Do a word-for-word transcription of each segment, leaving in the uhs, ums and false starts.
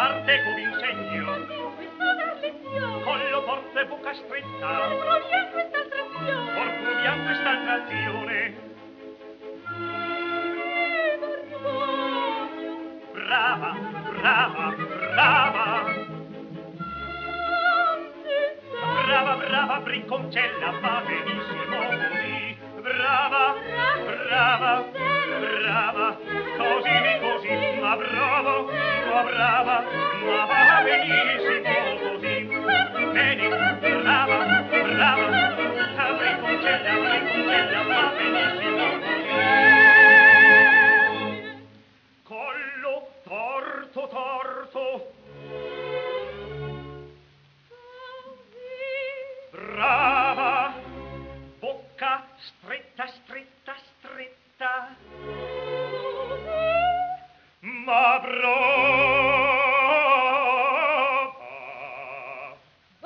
parte conv'insegno. Collo forte e bocca stretta. Corpo bianco e st'altra azione. Brava, brava, brava. Brava, brava, bricconcella, va benissimo così. Brava, brava, brava, così, così, ma bravo, ma brava, ma va benissimo così. Bene, brava, brava, bricconcella, bricconcella, va benissimo così. Collo torto, torto. Brava, bocca stretta, stretta, stretta, ma brava.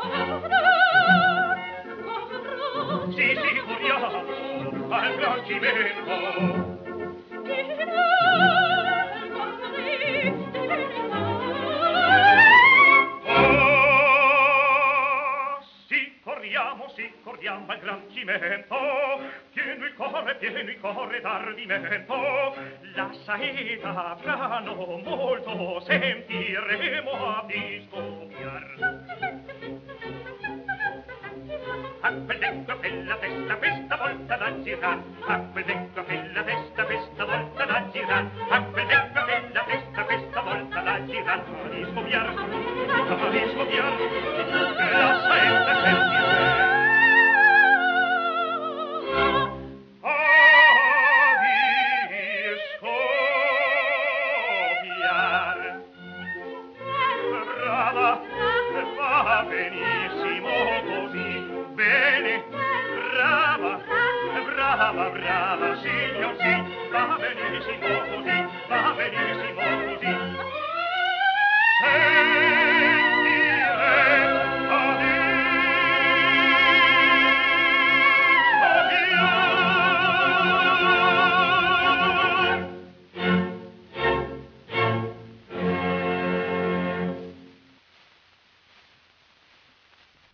Sì, sì, corriamo al gran chimento. Corriamo, sì, corriamo al gran chimento, pieno il corre, pieno il corre d'ardimento, la saeta avranno molto, sentiremo a discoppiar. A quel dentro che la testa questa volta da girar, a quel dentro che la testa questa volta da girar, a quel dentro che la testa questa volta da girar, a discoppiar, a discoppiar, la saeta sentiremo. Va benissimo così, bene, brava, brava, brava, signor sì.